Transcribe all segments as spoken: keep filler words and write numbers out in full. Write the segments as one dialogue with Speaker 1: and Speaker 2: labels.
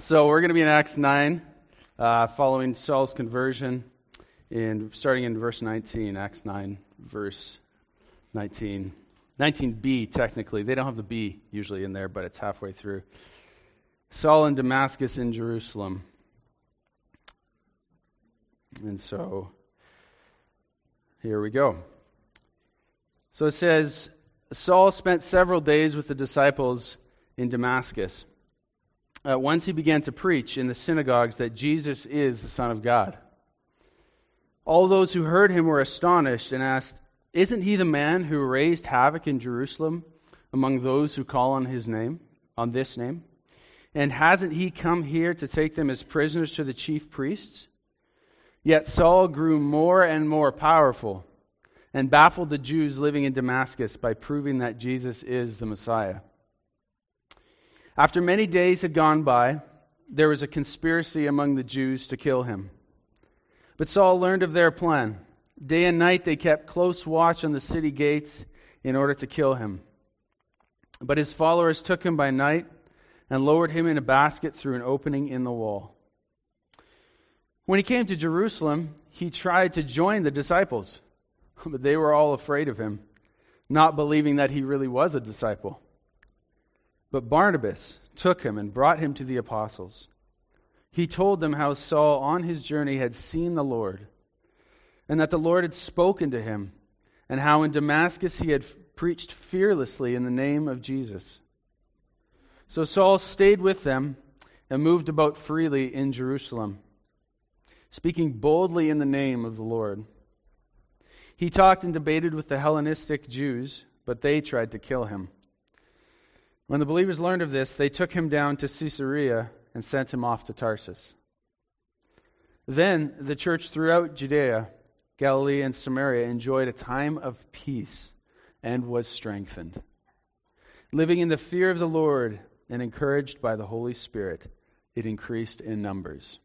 Speaker 1: So we're going to be in Acts nine, uh, following Saul's conversion, and starting in verse nineteen, Acts nine, verse nineteen. nineteen b, technically. They don't have the B usually in there, but it's halfway through. Saul in Damascus in Jerusalem. And so, here we go. So it says, Saul spent several days with the disciples in Damascus. Uh, once he began to preach in the synagogues that Jesus is the Son of God. All those who heard him were astonished and asked, "Isn't he the man who raised havoc in Jerusalem among those who call on his name, on this name? And hasn't he come here to take them as prisoners to the chief priests?" Yet Saul grew more and more powerful and baffled the Jews living in Damascus by proving that Jesus is the Messiah. After many days had gone by, there was a conspiracy among the Jews to kill him. But Saul learned of their plan. Day and night they kept close watch on the city gates in order to kill him. But his followers took him by night and lowered him in a basket through an opening in the wall. When he came to Jerusalem, he tried to join the disciples, but they were all afraid of him, not believing that he really was a disciple. But Barnabas took him and brought him to the apostles. He told them how Saul on his journey had seen the Lord, and that the Lord had spoken to him, and how in Damascus he had preached fearlessly in the name of Jesus. So Saul stayed with them and moved about freely in Jerusalem, speaking boldly in the name of the Lord. He talked and debated with the Hellenistic Jews, but they tried to kill him. When the believers learned of this, they took him down to Caesarea and sent him off to Tarsus. Then the church throughout Judea, Galilee, and Samaria enjoyed a time of peace and was strengthened. Living in the fear of the Lord and encouraged by the Holy Spirit, it increased in numbers.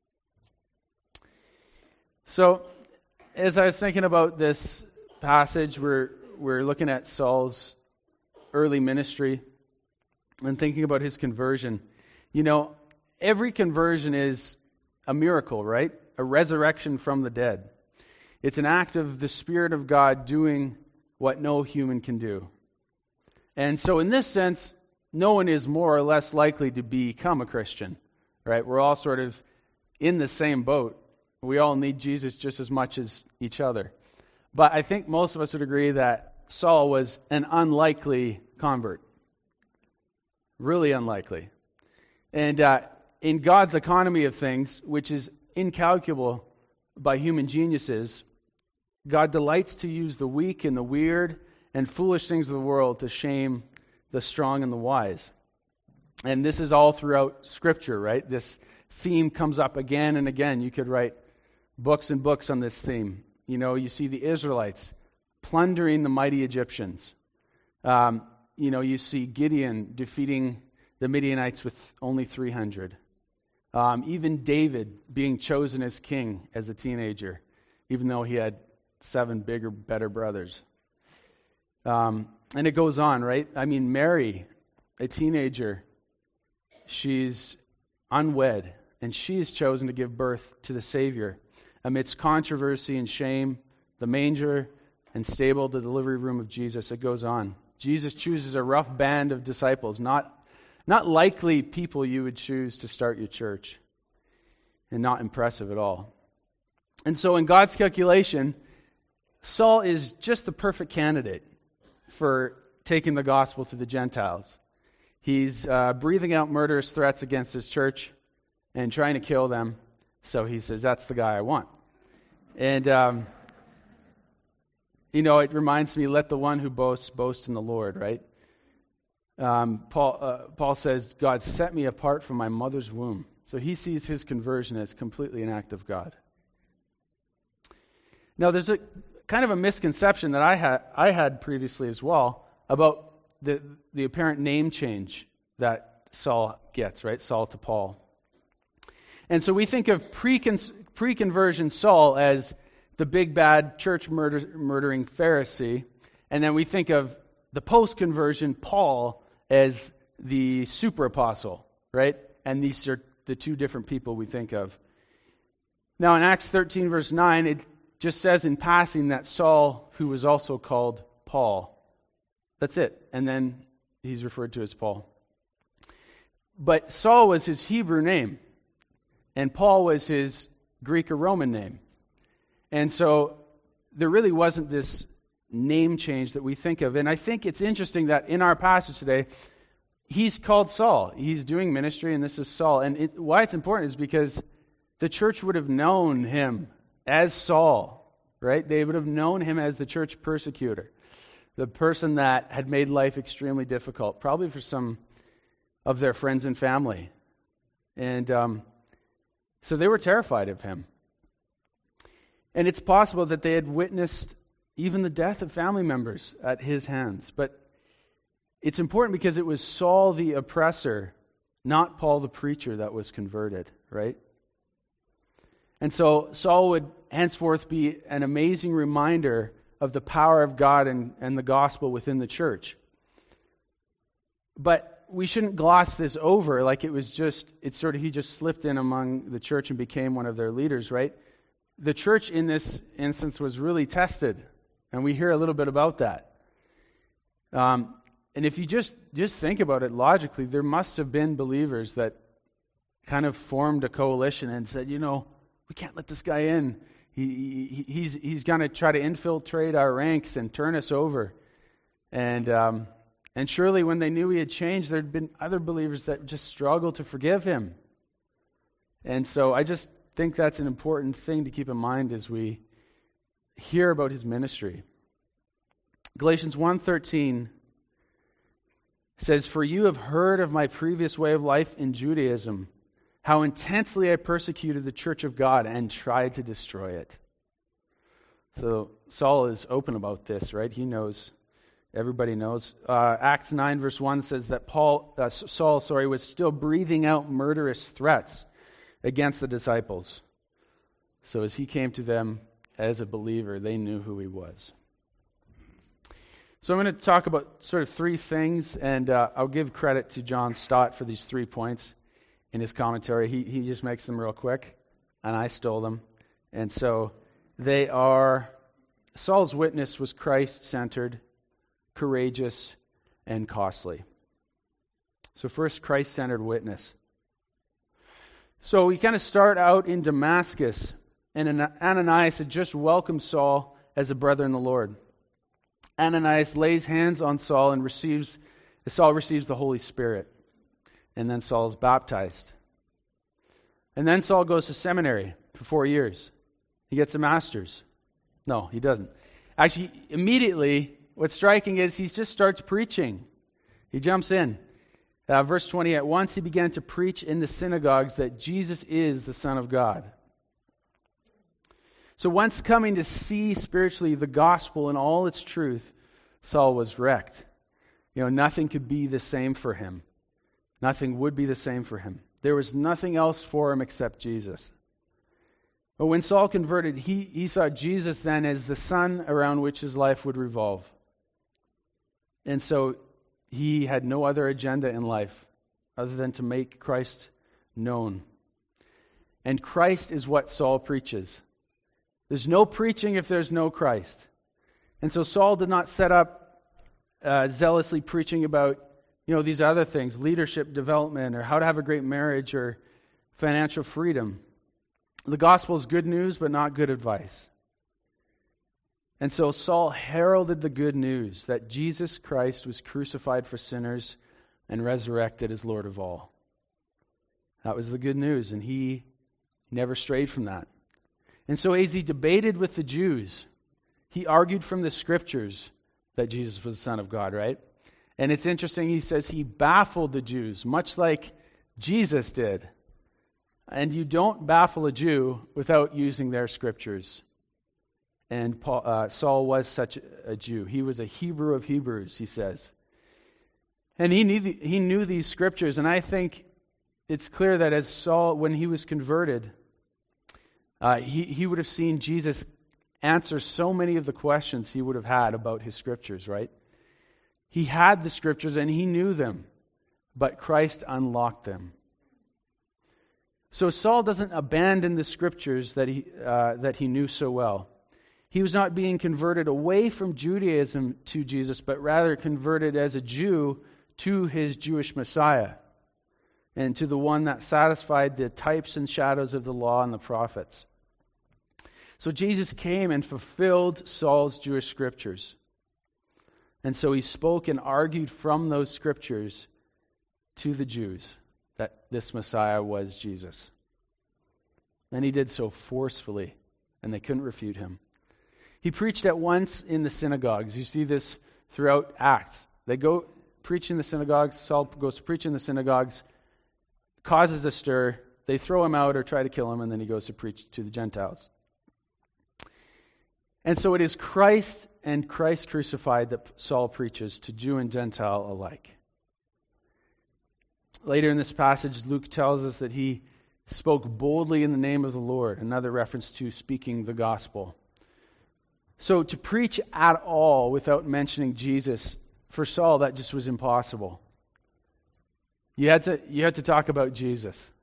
Speaker 1: So, as I was thinking about this passage, we're, we're looking at Saul's early ministry and thinking about his conversion. You know, every conversion is a miracle, right? A resurrection from the dead. It's an act of the Spirit of God doing what no human can do. And so in this sense, no one is more or less likely to become a Christian, right? We're all sort of in the same boat. We all need Jesus just as much as each other. But I think most of us would agree that Saul was an unlikely convert. Really unlikely. And uh, in God's economy of things, which is incalculable by human geniuses, God delights to use the weak and the weird and foolish things of the world to shame the strong and the wise. And this is all throughout Scripture, right? This theme comes up again and again. You could write books and books on this theme. You know, you see the Israelites plundering the mighty Egyptians. Um, you know, you see Gideon defeating the Midianites with only three hundred. Um, even David being chosen as king as a teenager, even though he had seven bigger, better brothers. Um, and it goes on, right? I mean, Mary, a teenager, she's unwed, and she is chosen to give birth to the Savior. Amidst controversy and shame, the manger and stable, the delivery room of Jesus, it goes on. Jesus chooses a rough band of disciples, not, not likely people you would choose to start your church, and not impressive at all. And so in God's calculation, Saul is just the perfect candidate for taking the gospel to the Gentiles. He's uh, breathing out murderous threats against his church and trying to kill them. So he says, that's the guy I want. And, um, you know, it reminds me, let the one who boasts, boast in the Lord, right? Um, Paul, uh, Paul says, God set me apart from my mother's womb. So he sees his conversion as completely an act of God. Now, there's a kind of a misconception that I had I had previously as well about the, the apparent name change that Saul gets, right? Saul to Paul. And so we think of pre-con- pre-conversion Saul as the big bad church murder- murdering Pharisee, and then we think of the post-conversion Paul as the super apostle, right? And these are the two different people we think of. Now in Acts thirteen verse nine, it just says in passing that Saul, who was also called Paul. That's it. And then he's referred to as Paul. But Saul was his Hebrew name, and Paul was his Greek or Roman name. And so there really wasn't this name change that we think of. And I think it's interesting that in our passage today, he's called Saul. He's doing ministry, and this is Saul. And it, why it's important is because the church would have known him as Saul, right? They would have known him as the church persecutor, the person that had made life extremely difficult, probably for some of their friends and family. And um, so they were terrified of him. And it's possible that they had witnessed even the death of family members at his hands. But it's important because it was Saul the oppressor, not Paul the preacher, that was converted, right? And so Saul would henceforth be an amazing reminder of the power of God and, and the gospel within the church. But we shouldn't gloss this over like it was just, it's sort of, he just slipped in among the church and became one of their leaders, right? The church in this instance was really tested, and we hear a little bit about that. Um, and if you just, just think about it logically, there must have been believers that kind of formed a coalition and said, you know, we can't let this guy in. He, he he's he's going to try to infiltrate our ranks and turn us over. And um, and surely when they knew he had changed, there had been other believers that just struggled to forgive him. And so I just think that's an important thing to keep in mind as we hear about his ministry. Galatians one thirteen says, "For you have heard of my previous way of life in Judaism, how intensely I persecuted the church of God and tried to destroy it." So Saul is open about this, right? He knows. Everybody knows. Uh, Acts nine verse one says that Paul, uh, Saul, sorry, was still breathing out murderous threats against the disciples. So as he came to them as a believer, they knew who he was. So I'm going to talk about sort of three things, and uh, I'll give credit to John Stott for these three points in his commentary. He he just makes them real quick, and I stole them. And so they are, Saul's witness was Christ-centered, courageous, and costly. So first, Christ-centered witness. So we kind of start out in Damascus, and Ananias had just welcomed Saul as a brother in the Lord. Ananias lays hands on Saul and receives, Saul receives the Holy Spirit. And then Saul is baptized. And then Saul goes to seminary for four years. He gets a master's. No, he doesn't. Actually, immediately, what's striking is he just starts preaching. He jumps in. Uh, verse twenty, at once he began to preach in the synagogues that Jesus is the Son of God. So once coming to see spiritually the gospel in all its truth, Saul was wrecked. You know, nothing could be the same for him. Nothing would be the same for him. There was nothing else for him except Jesus. But when Saul converted, he, he saw Jesus then as the sun around which his life would revolve. And so he had no other agenda in life other than to make Christ known. And Christ is what Saul preaches. There's no preaching if there's no Christ. And so Saul did not set up uh, zealously preaching about, you know, these other things, leadership development, or how to have a great marriage, or financial freedom. The gospel is good news, but not good advice. And so Saul heralded the good news that Jesus Christ was crucified for sinners and resurrected as Lord of all. That was the good news, and he never strayed from that. And so as he debated with the Jews, he argued from the scriptures that Jesus was the Son of God, right? And it's interesting, he says he baffled the Jews, much like Jesus did. And you don't baffle a Jew without using their scriptures. And Paul, uh, Saul was such a Jew. He was a Hebrew of Hebrews, he says. And he knew, the, he knew these scriptures, and I think it's clear that as Saul, when he was converted, uh, he, he would have seen Jesus answer so many of the questions he would have had about his scriptures, right? He had the scriptures and he knew them, but Christ unlocked them. So Saul doesn't abandon the scriptures that he uh, that he knew so well. He was not being converted away from Judaism to Jesus, but rather converted as a Jew to his Jewish Messiah and to the one that satisfied the types and shadows of the law and the prophets. So Jesus came and fulfilled Saul's Jewish scriptures. And so he spoke and argued from those scriptures to the Jews that this Messiah was Jesus. And he did so forcefully, and they couldn't refute him. He preached at once in the synagogues. You see this throughout Acts. They go preach in the synagogues. Saul goes to preach in the synagogues, causes a stir. They throw him out or try to kill him, and then he goes to preach to the Gentiles. And so it is Christ and Christ crucified that Saul preaches to Jew and Gentile alike. Later in this passage, Luke tells us that he spoke boldly in the name of the Lord, another reference to speaking the gospel. So to preach at all without mentioning Jesus, for Saul, that just was impossible. You had to, you had to talk about Jesus.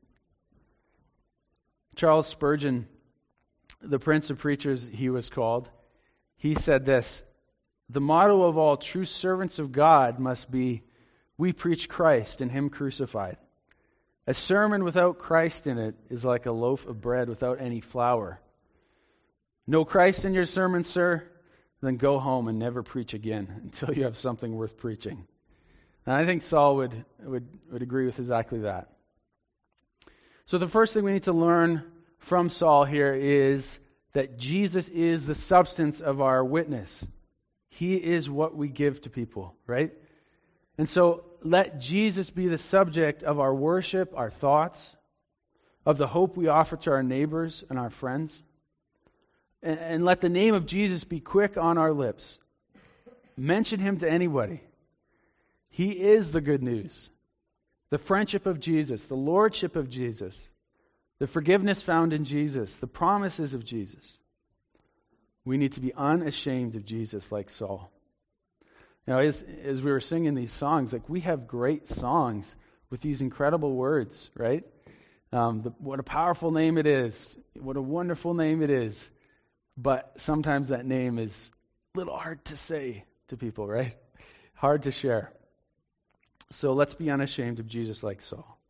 Speaker 1: Charles Spurgeon, the Prince of Preachers he was called, he said this: "The motto of all true servants of God must be, we preach Christ and Him crucified. A sermon without Christ in it is like a loaf of bread without any flour. No Christ in your sermon, sir? Then go home and never preach again until you have something worth preaching." And I think Saul would, would, would agree with exactly that. So the first thing we need to learn from Saul here is that Jesus is the substance of our witness. He is what we give to people, right? And so let Jesus be the subject of our worship, our thoughts, of the hope we offer to our neighbors and our friends. And, and let the name of Jesus be quick on our lips. Mention Him to anybody. He is the good news. The friendship of Jesus, the lordship of Jesus, the forgiveness found in Jesus, the promises of Jesus. We need to be unashamed of Jesus like Saul. You know, as, as we were singing these songs, like we have great songs with these incredible words, right? Um, the, what a powerful name it is. What a wonderful name it is. But sometimes that name is a little hard to say to people, right? Hard to share. So let's be unashamed of Jesus like Saul.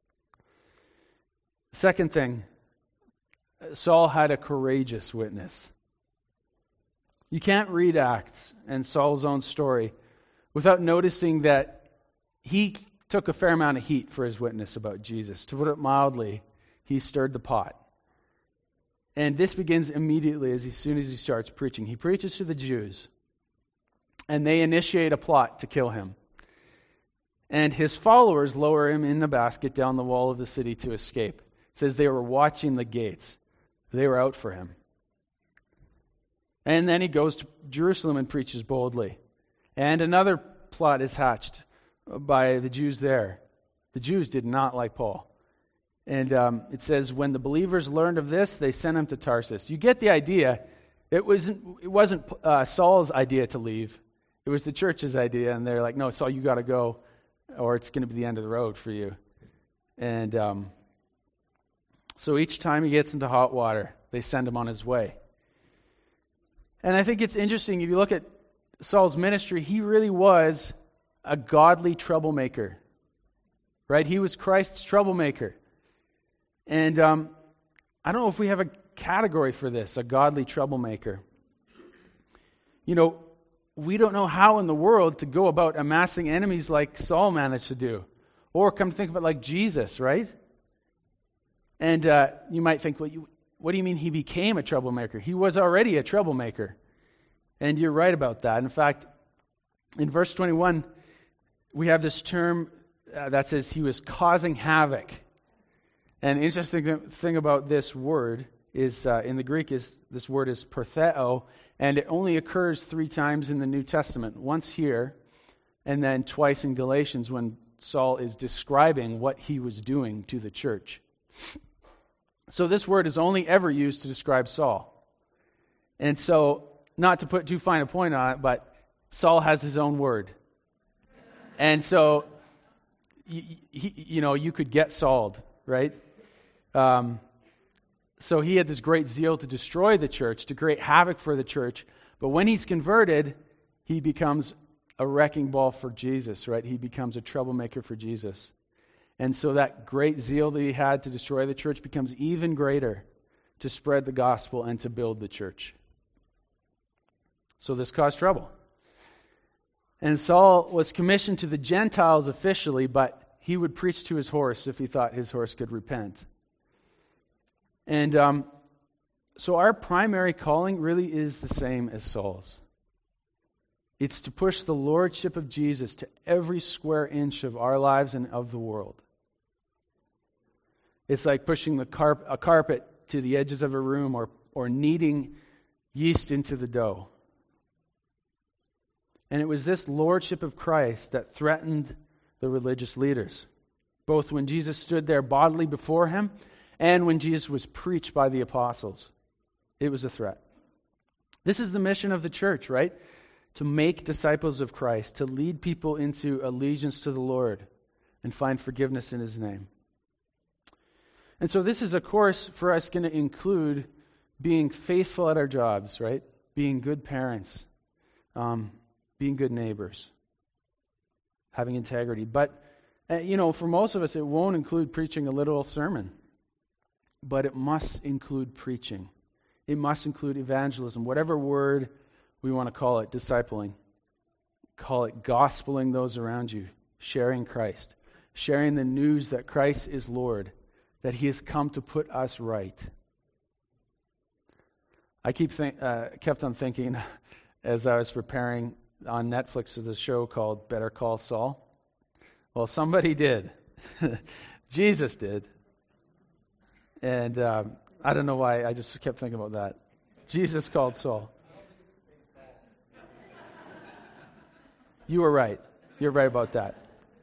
Speaker 1: Second thing, Saul had a courageous witness. You can't read Acts and Saul's own story without noticing that he took a fair amount of heat for his witness about Jesus. To put it mildly, he stirred the pot. And this begins immediately as, as soon as he starts preaching. He preaches to the Jews, and they initiate a plot to kill him. And his followers lower him in the basket down the wall of the city to escape. It says they were watching the gates. They were out for him. And then he goes to Jerusalem and preaches boldly. And another plot is hatched by the Jews there. The Jews did not like Paul. And um, it says, when the believers learned of this, they sent him to Tarsus. You get the idea. It wasn't, it wasn't uh, Saul's idea to leave. It was the church's idea. And they're like, no, Saul, you got to go, or it's going to be the end of the road for you. And um, so each time he gets into hot water, they send him on his way. And I think it's interesting, if you look at Saul's ministry, he really was a godly troublemaker, right? He was Christ's troublemaker. And um, I don't know if we have a category for this, a godly troublemaker. You know, we don't know how in the world to go about amassing enemies like Saul managed to do. Or come to think of it like Jesus, right? And uh, you might think, well, you, what do you mean he became a troublemaker? He was already a troublemaker. And you're right about that. In fact, in verse twenty-one, we have this term uh, that says he was causing havoc. And the interesting thing about this word is, uh, in the Greek, is this word is pertheo, and it only occurs three times in the New Testament. Once here, and then twice in Galatians when Saul is describing what he was doing to the church. So this word is only ever used to describe Saul. And so, not to put too fine a point on it, but Saul has his own word. And so, you, you know, you could get Sauled, right? Um, so he had this great zeal to destroy the church, to create havoc for the church. But when he's converted, he becomes a wrecking ball for Jesus, right? He becomes a troublemaker for Jesus. And so that great zeal that he had to destroy the church becomes even greater to spread the gospel and to build the church. So this caused trouble. And Saul was commissioned to the Gentiles officially, but he would preach to his horse if he thought his horse could repent. And um, so our primary calling really is the same as Saul's. It's to push the lordship of Jesus to every square inch of our lives and of the world. It's like pushing the carp- a carpet to the edges of a room or, or kneading yeast into the dough. And it was this lordship of Christ that threatened the religious leaders, both when Jesus stood there bodily before him and when Jesus was preached by the apostles. It was a threat. This is the mission of the church, right? To make disciples of Christ, to lead people into allegiance to the Lord and find forgiveness in his name. And so this is, of course, for us going to include being faithful at our jobs, right? Being good parents, um, being good neighbors, having integrity. But, uh, you know, for most of us, it won't include preaching a literal sermon. But it must include preaching. It must include evangelism, whatever word we want to call it, discipling. Call it gospeling those around you, sharing Christ, sharing the news that Christ is Lord, that he has come to put us right. I keep think, uh, kept on thinking as I was preparing on Netflix to this show called Better Call Saul. Well, somebody did. Jesus did. And um, I don't know why, I just kept thinking about that. Jesus called Saul. You were right. You're right about that.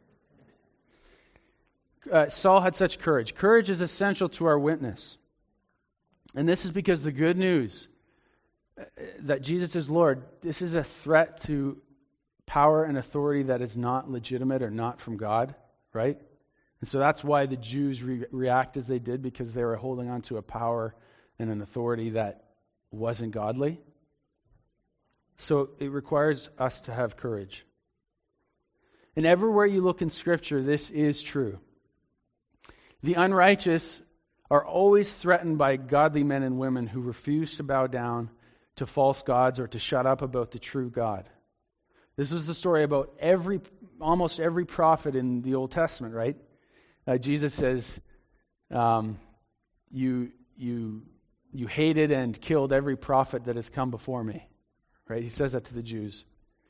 Speaker 1: Uh, Saul had such courage. Courage is essential to our witness. And this is because the good news that Jesus is Lord, this is a threat to power and authority that is not legitimate or not from God, right? And so that's why the Jews re- react as they did, because they were holding on to a power and an authority that wasn't godly. So it requires us to have courage. And everywhere you look in Scripture, this is true. The unrighteous are always threatened by godly men and women who refuse to bow down to false gods or to shut up about the true God. This is the story about every, almost every prophet in the Old Testament, right? Uh, Jesus says, um, you, you, you hated and killed every prophet that has come before me, right? He says that to the Jews.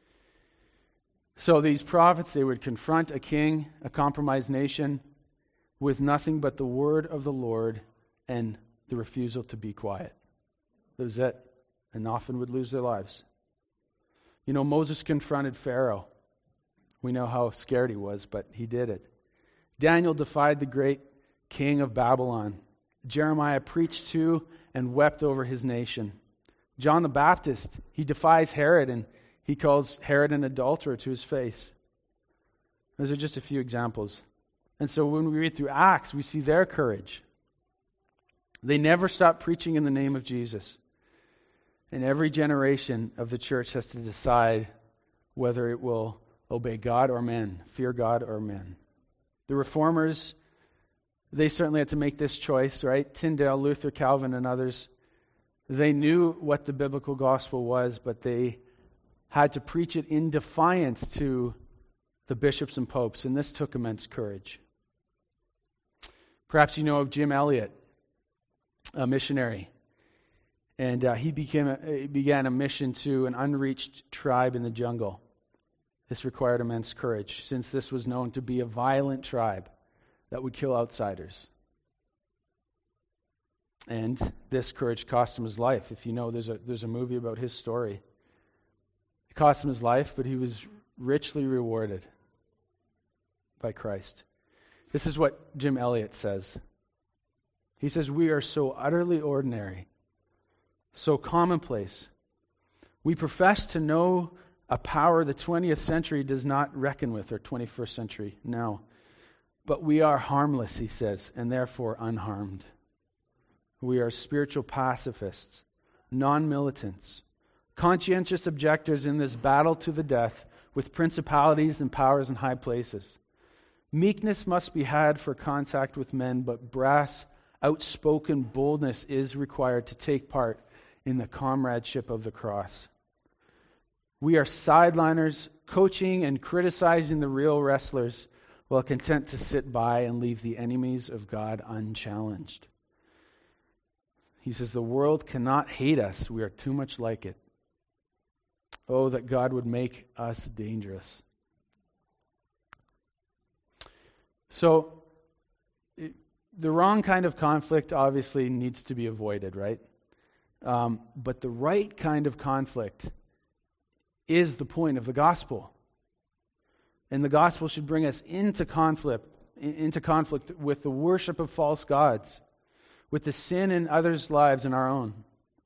Speaker 1: So these prophets, they would confront a king, a compromised nation, with nothing but the word of the Lord and the refusal to be quiet. That was it. And often would lose their lives. You know, Moses confronted Pharaoh. We know how scared he was, but he did it. Daniel defied the great king of Babylon. Jeremiah preached to and wept over his nation. John the Baptist, he defies Herod and he calls Herod an adulterer to his face. Those are just a few examples. And so when we read through Acts, we see their courage. They never stop preaching in the name of Jesus. And every generation of the church has to decide whether it will obey God or men, fear God or men. The Reformers, they certainly had to make this choice, right? Tyndale, Luther, Calvin, and others, they knew what the biblical gospel was, but they had to preach it in defiance to the bishops and popes, and this took immense courage. Perhaps you know of Jim Elliot, a missionary, and uh, he became a, he began a mission to an unreached tribe in the jungle. This required immense courage, since this was known to be a violent tribe that would kill outsiders. And this courage cost him his life. If you know, there's a there's a movie about his story. It cost him his life, but he was richly rewarded by Christ. This is what Jim Elliot says. He says, "We are so utterly ordinary, so commonplace. We profess to know a power the twentieth century does not reckon with, or twenty-first century now. But we are harmless, he says, and therefore unharmed. We are spiritual pacifists, non-militants, conscientious objectors in this battle to the death with principalities and powers in high places. Meekness must be had for contact with men, but brass, outspoken boldness is required to take part in the comradeship of the cross. We are sideliners, coaching and criticizing the real wrestlers, while content to sit by and leave the enemies of God unchallenged. He says, the world cannot hate us. We are too much like it. Oh, that God would make us dangerous. So, it, the wrong kind of conflict obviously needs to be avoided, right? Um, but the right kind of conflict is the point of the gospel. And the gospel should bring us into conflict, into conflict with the worship of false gods, with the sin in others' lives and our own,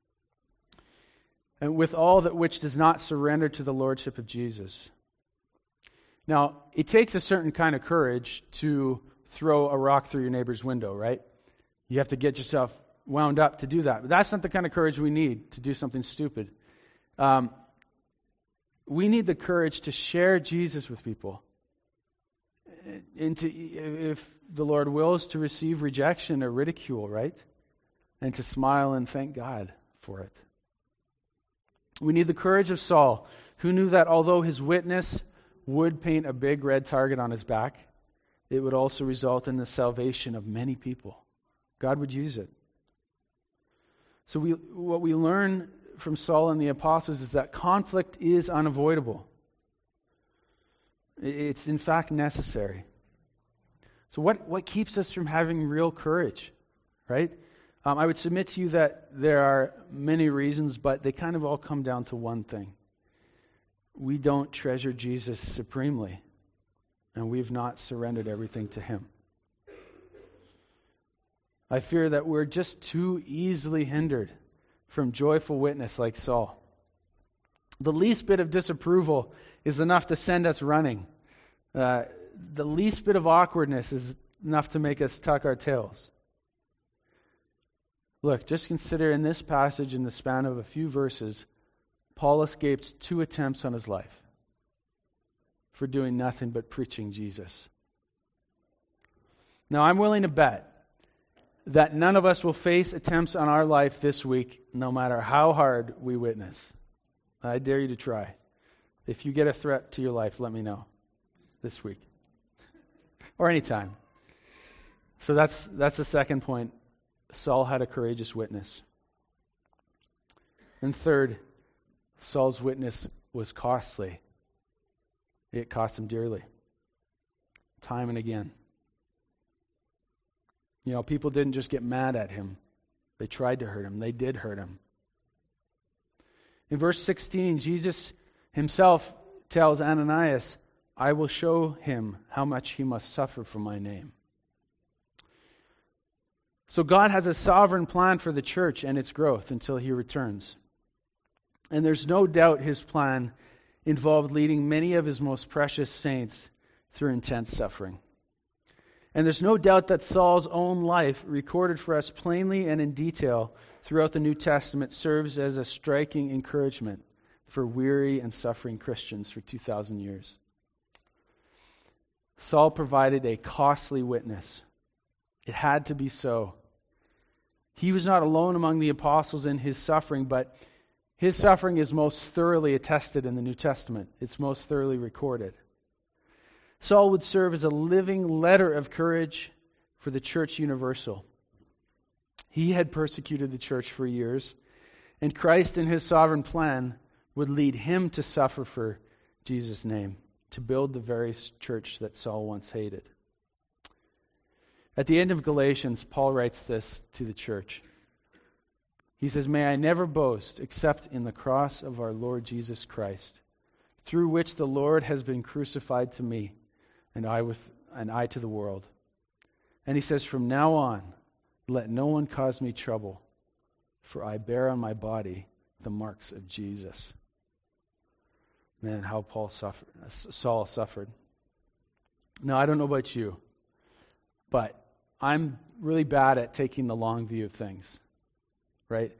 Speaker 1: and with all that which does not surrender to the lordship of Jesus. Now, it takes a certain kind of courage to throw a rock through your neighbor's window, right? You have to get yourself wound up to do that. But that's not the kind of courage we need to do something stupid. Um, we need the courage to share Jesus with people. And to, if the Lord wills, to receive rejection or ridicule, right? And to smile and thank God for it. We need the courage of Saul, who knew that although his witness would paint a big red target on his back, it would also result in the salvation of many people. God would use it. So we, what we learn from Saul and the apostles is that conflict is unavoidable. It's in fact necessary. So what, what keeps us from having real courage, right? Um, I would submit to you that there are many reasons, but they kind of all come down to one thing. We don't treasure Jesus supremely, and we've not surrendered everything to him. I fear that we're just too easily hindered from joyful witness like Saul. The least bit of disapproval is enough to send us running. Uh, the least bit of awkwardness is enough to make us tuck our tails. Look, just consider in this passage, in the span of a few verses, Paul escaped two attempts on his life for doing nothing but preaching Jesus. Now, I'm willing to bet that none of us will face attempts on our life this week, no matter how hard we witness. I dare you to try. If you get a threat to your life, let me know this week or anytime. So that's that's the second point. Saul had a courageous witness. And third, Saul's witness was costly. It cost him dearly, time and again. You know, people didn't just get mad at him. They tried to hurt him. They did hurt him. In verse sixteen, Jesus himself tells Ananias, I will show him how much he must suffer for my name. So God has a sovereign plan for the church and its growth until he returns. And there's no doubt his plan involved leading many of his most precious saints through intense suffering. And there's no doubt that Saul's own life, recorded for us plainly and in detail throughout the New Testament, serves as a striking encouragement for weary and suffering Christians for two thousand years. Saul provided a costly witness. It had to be so. He was not alone among the apostles in his suffering, but his suffering is most thoroughly attested in the New Testament. It's most thoroughly recorded. Saul would serve as a living letter of courage for the church universal. He had persecuted the church for years, and Christ in his sovereign plan would lead him to suffer for Jesus' name, to build the very church that Saul once hated. At the end of Galatians, Paul writes this to the church. He says, may I never boast except in the cross of our Lord Jesus Christ, through which the Lord has been crucified to me, and I with and I to the world. And he says, from now on, let no one cause me trouble, for I bear on my body the marks of Jesus. Man, how Paul suffered, Saul suffered. Now, I don't know about you, but I'm really bad at taking the long view of things, right?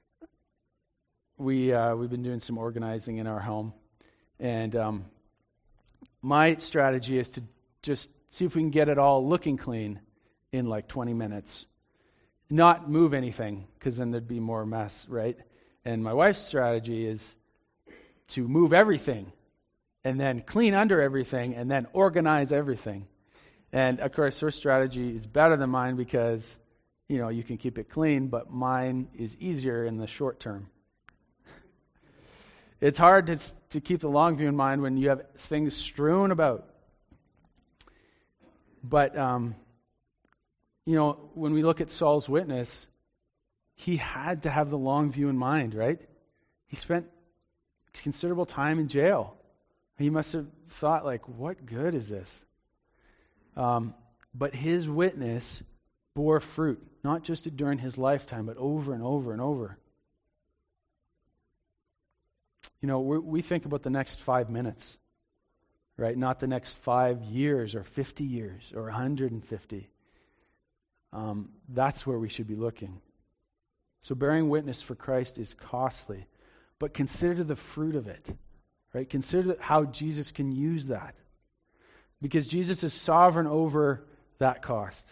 Speaker 1: We, uh, we've been doing some organizing in our home, and um, my strategy is to just see if we can get it all looking clean in like twenty minutes. Not move anything, because then there'd be more mess, right? And my wife's strategy is to move everything, and then clean under everything, and then organize everything. And of course, her strategy is better than mine because, you know, you can keep it clean, but mine is easier in the short term. It's hard to, to keep the long view in mind when you have things strewn about. But, um, you know, when we look at Saul's witness, he had to have the long view in mind, right? He spent considerable time in jail. He must have thought, like, what good is this? Um, but his witness bore fruit, not just during his lifetime, but over and over and over. You know, we we think about the next five minutes, right? Not the next five years or fifty years or one hundred fifty. Um, that's where we should be looking. So bearing witness for Christ is costly, but consider the fruit of it, right? Consider how Jesus can use that, because Jesus is sovereign over that cost.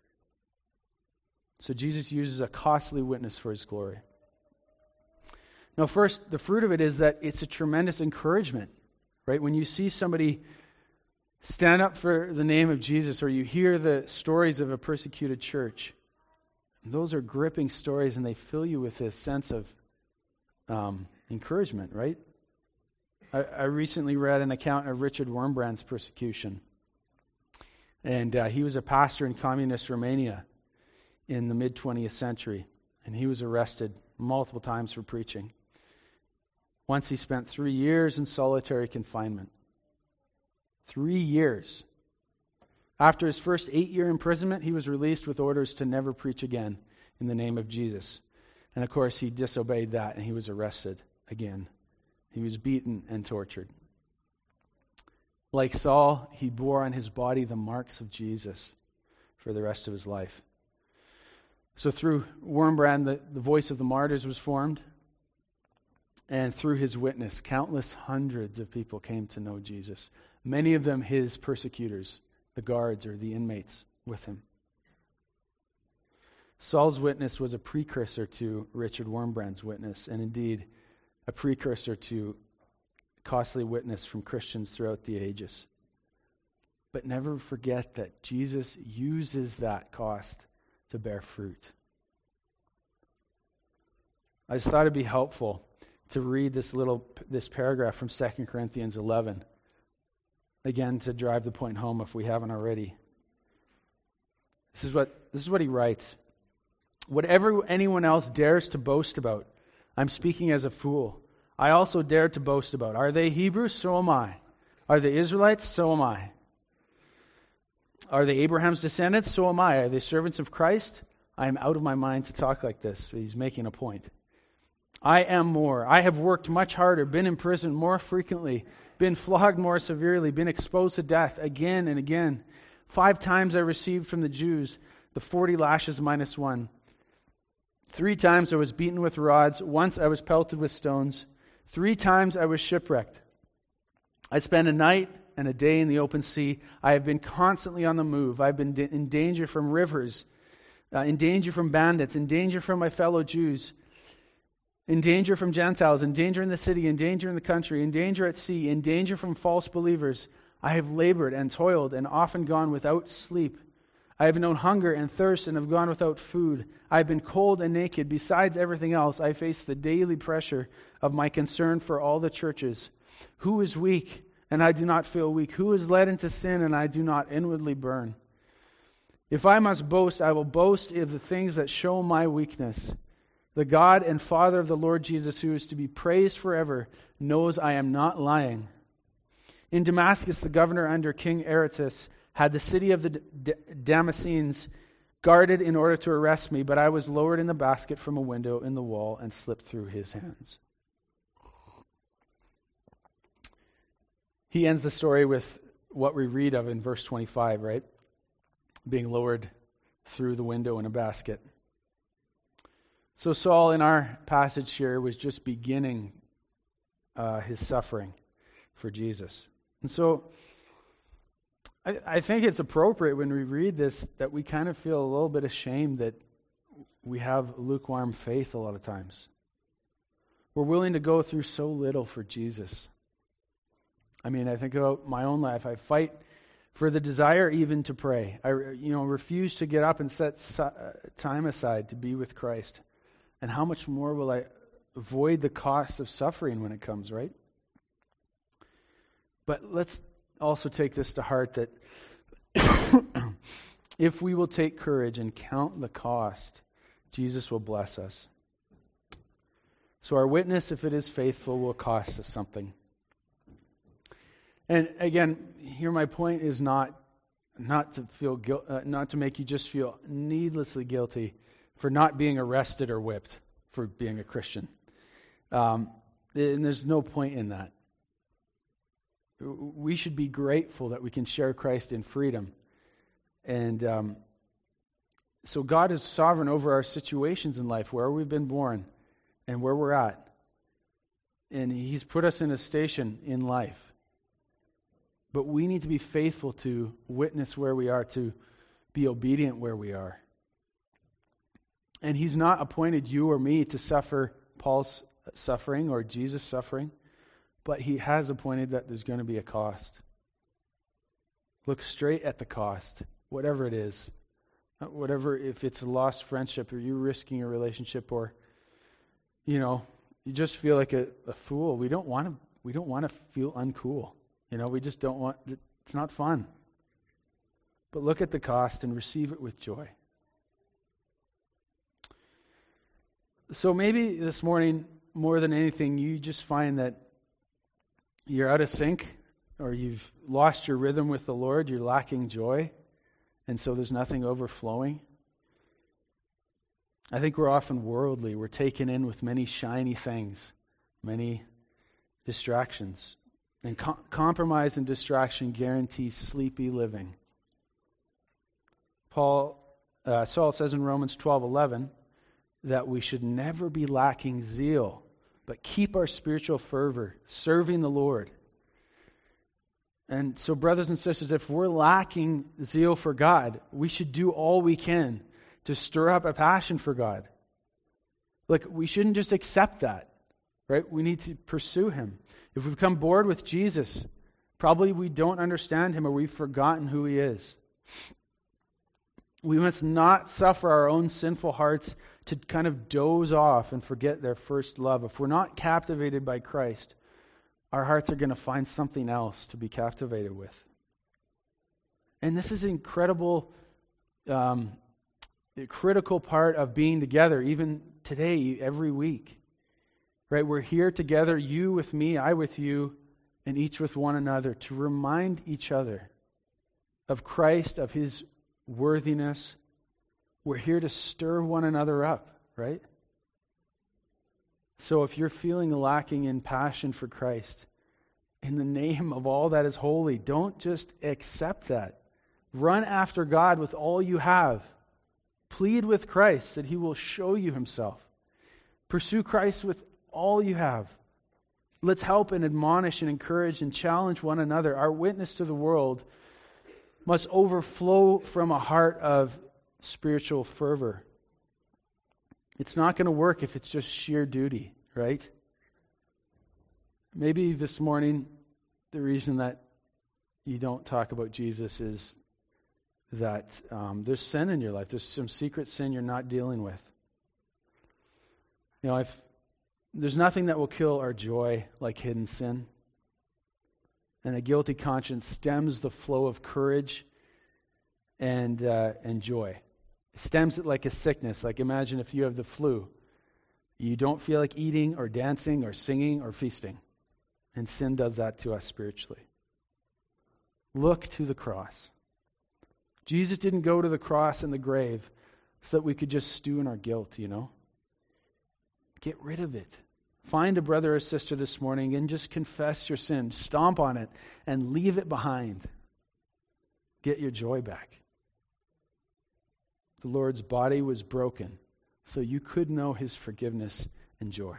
Speaker 1: So Jesus uses a costly witness for his glory. Now, first, the fruit of it is that it's a tremendous encouragement, right? When you see somebody stand up for the name of Jesus, or you hear the stories of a persecuted church, those are gripping stories, and they fill you with this sense of um, encouragement, right? I, I recently read an account of Richard Wurmbrand's persecution, and uh, he was a pastor in communist Romania in the mid-twentieth century, and he was arrested multiple times for preaching. Once he spent three years in solitary confinement. Three years. After his first eight-year imprisonment, he was released with orders to never preach again in the name of Jesus. And of course, he disobeyed that, and he was arrested again. He was beaten and tortured. Like Saul, he bore on his body the marks of Jesus for the rest of his life. So through Wurmbrand, the, the voice of the martyrs was formed. And through his witness, countless hundreds of people came to know Jesus. Many of them his persecutors, the guards or the inmates with him. Saul's witness was a precursor to Richard Wurmbrand's witness, and indeed a precursor to costly witness from Christians throughout the ages. But never forget that Jesus uses that cost to bear fruit. I just thought it'd be helpful to read this little this paragraph from Second Corinthians eleven. Again, to drive the point home if we haven't already. This is what this is what he writes. Whatever anyone else dares to boast about, I'm speaking as a fool. I also dare to boast about. Are they Hebrews? So am I. Are they Israelites? So am I. Are they Abraham's descendants? So am I. Are they servants of Christ? I am out of my mind to talk like this. He's making a point. I am more. I have worked much harder, been in prison more frequently, been flogged more severely, been exposed to death again and again. Five times I received from the Jews the forty lashes minus one. Three times I was beaten with rods. Once I was pelted with stones. Three times I was shipwrecked. I spent a night and a day in the open sea. I have been constantly on the move. I've been in danger from rivers, uh, in danger from bandits, in danger from my fellow Jews, in danger from Gentiles, in danger in the city, in danger in the country, in danger at sea, in danger from false believers. I have labored and toiled and often gone without sleep. I have known hunger and thirst and have gone without food. I have been cold and naked. Besides everything else, I face the daily pressure of my concern for all the churches. Who is weak, and I do not feel weak? Who is led into sin, and I do not inwardly burn? If I must boast, I will boast of the things that show my weakness. The God and Father of the Lord Jesus, who is to be praised forever, knows I am not lying. In Damascus, the governor under King Aretas had the city of the D- Damascenes guarded in order to arrest me, but I was lowered in the basket from a window in the wall and slipped through his hands. He ends the story with what we read of in verse twenty-five, right? being lowered through the window in a basket. So Saul, in our passage here, was just beginning uh, his suffering for Jesus. And so I, I think it's appropriate when we read this that we kind of feel a little bit ashamed that we have lukewarm faith a lot of times. We're willing to go through so little for Jesus. I mean, I think about my own life. I fight for the desire even to pray. I, you know, refuse to get up and set time aside to be with Christ. And how much more will I avoid the cost of suffering when it comes, right? But let's also take this to heart that if we will take courage and count the cost, Jesus will bless us. So our witness, if it is faithful, will cost us something. And again, here my point is not not to feel guilt, uh, not to make you just feel needlessly guilty for not being arrested or whipped for being a Christian. Um, and there's no point in that. We should be grateful that we can share Christ in freedom. And um, so God is sovereign over our situations in life, where we've been born and where we're at. And He's put us in a station in life. But we need to be faithful to witness where we are, to be obedient where we are. And He's not appointed you or me to suffer Paul's suffering or Jesus' suffering, but He has appointed that there's going to be a cost. Look straight at the cost, whatever it is. Whatever, if it's a lost friendship or you risking a relationship, or, you know, you just feel like a, a fool. We don't want to. We don't want to feel uncool. You know, we just don't want. It's not fun. But look at the cost and receive it with joy. So maybe this morning, more than anything, you just find that you're out of sync, or you've lost your rhythm with the Lord. You're lacking joy, and so there's nothing overflowing. I think we're often worldly. We're taken in with many shiny things, many distractions. And com- compromise and distraction guarantee sleepy living. Paul, uh, Saul says in Romans twelve eleven that we should never be lacking zeal, but keep our spiritual fervor, serving the Lord. And so, brothers and sisters, if we're lacking zeal for God, we should do all we can to stir up a passion for God. Like, we shouldn't just accept that, right? We need to pursue Him. If we've become bored with Jesus, probably we don't understand Him, or we've forgotten who He is. We must not suffer our own sinful hearts to kind of doze off and forget their first love. If we're not captivated by Christ, our hearts are going to find something else to be captivated with. And this is an incredible, um, a critical part of being together, even today, every week. Right? We're here together, you with me, I with you, and each with one another, to remind each other of Christ, of His worthiness. We're here to stir one another up, right? So if you're feeling lacking in passion for Christ, in the name of all that is holy, don't just accept that. Run after God with all you have. Plead with Christ that He will show you Himself. Pursue Christ with all you have. Let's help and admonish and encourage and challenge one another. Our witness to the world must overflow from a heart of spiritual fervor. It's not going to work if it's just sheer duty, right? Maybe this morning, the reason that you don't talk about Jesus is that um, there's sin in your life. There's some secret sin you're not dealing with. You know, if there's nothing that will kill our joy like hidden sin. And a guilty conscience stems the flow of courage and uh, and joy. It stems it like a sickness. Like, imagine if you have the flu. You don't feel like eating or dancing or singing or feasting. And sin does that to us spiritually. Look to the cross. Jesus didn't go to the cross and the grave so that we could just stew in our guilt, you know. Get rid of it. Find a brother or sister this morning and just confess your sin. Stomp on it and leave it behind. Get your joy back. The Lord's body was broken so you could know his forgiveness and joy.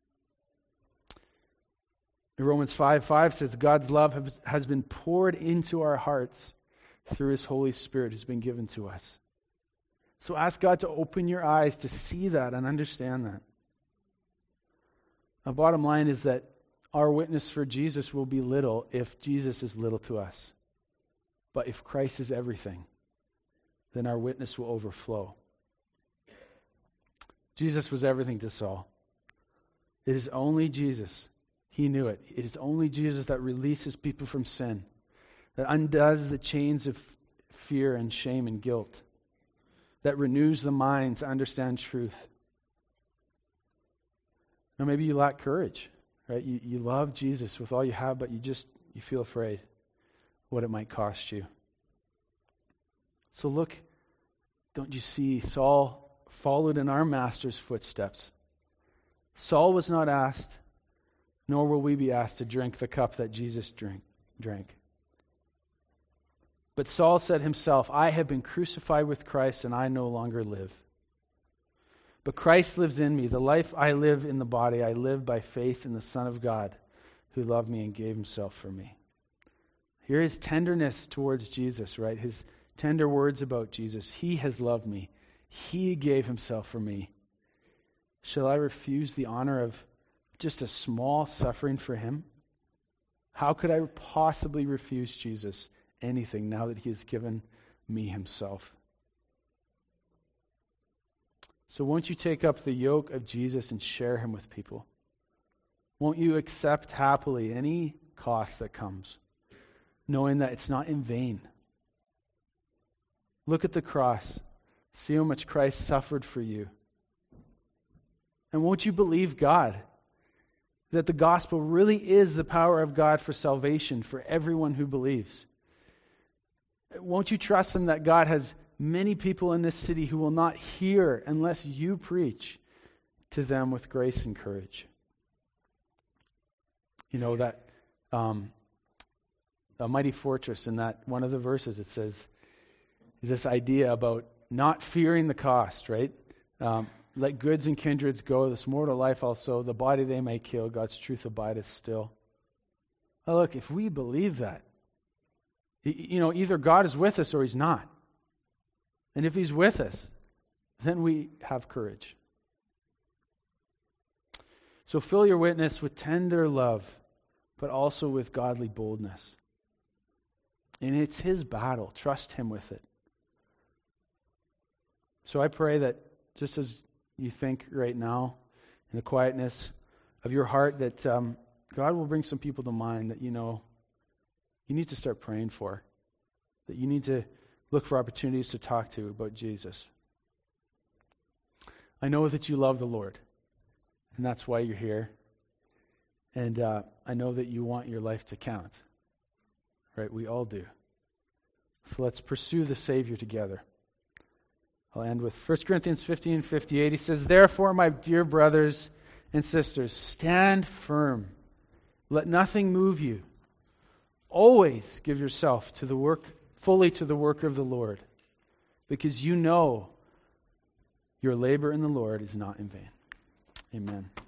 Speaker 1: Romans five five says, God's love has, has been poured into our hearts through his Holy Spirit who's been given to us. So ask God to open your eyes to see that and understand that. The bottom line is that our witness for Jesus will be little if Jesus is little to us. But if Christ is everything, then our witness will overflow. Jesus was everything to Saul. It is only Jesus. He knew it. It is only Jesus that releases people from sin, that undoes the chains of fear and shame and guilt, that renews the mind to understand truth. Now maybe you lack courage, right? You, you love Jesus with all you have, but you just, you feel afraid what it might cost you. So look, don't you see, Saul followed in our master's footsteps. Saul was not asked, nor will we be asked to drink the cup that Jesus drink, drank. But Saul said himself, I have been crucified with Christ and I no longer live. But Christ lives in me. The life I live in the body, I live by faith in the Son of God who loved me and gave himself for me. Here is tenderness towards Jesus, right? His tender words about Jesus. He has loved me. He gave himself for me. Shall I refuse the honor of just a small suffering for him? How could I possibly refuse Jesus anything now that he has given me himself? So won't you take up the yoke of Jesus and share him with people? Won't you accept happily any cost that comes, knowing that it's not in vain? Look at the cross. See how much Christ suffered for you. And won't you believe God? That the gospel really is the power of God for salvation for everyone who believes. Won't you trust him that God has many people in this city who will not hear unless you preach to them with grace and courage? You know that um, a mighty fortress, in that one of the verses it says, is this idea about not fearing the cost, right? Um, Let goods and kindreds go, this mortal life also, the body they may kill, God's truth abideth still. Oh, look, if we believe that, you know, either God is with us or he's not. And if he's with us, then we have courage. So fill your witness with tender love, but also with godly boldness. And it's his battle. Trust him with it. So I pray that just as you think right now, in the quietness of your heart, that um, God will bring some people to mind that you know you need to start praying for, that you need to look for opportunities to talk to about Jesus. I know that you love the Lord, and that's why you're here. And uh, I know that you want your life to count, right? We all do. So let's pursue the Savior together. I'll end with First Corinthians fifteen fifty-eight. He says, therefore, my dear brothers and sisters, stand firm. Let nothing move you. Always give yourself to the work, fully to the work of the Lord, because you know your labor in the Lord is not in vain. Amen.